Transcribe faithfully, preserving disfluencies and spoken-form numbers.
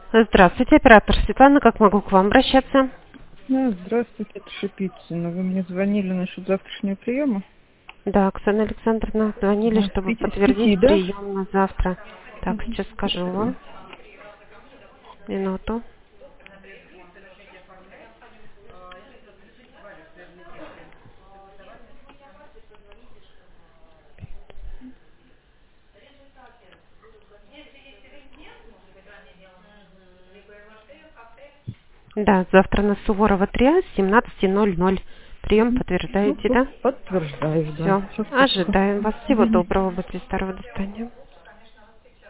Здравствуйте, оператор Светлана, как могу к вам обращаться? Да, здравствуйте, это Шипицына. Вы мне звонили насчет завтрашнего приема? Да, Оксана Александровна, звонили, Да, с чтобы пяти, с пяти, подтвердить да? прием на завтра. Так, Мгм, сейчас скажу спасибо. вам. Минуту. Да, завтра на Суворова три А с семнадцати ноль ноль. Прием Мгм. Ну, подтверждаете, по- да? подтверждаю, да. Все, Все, спасибо. ожидаем вас. Всего Мгм. доброго, будьте здоровы, до свидания.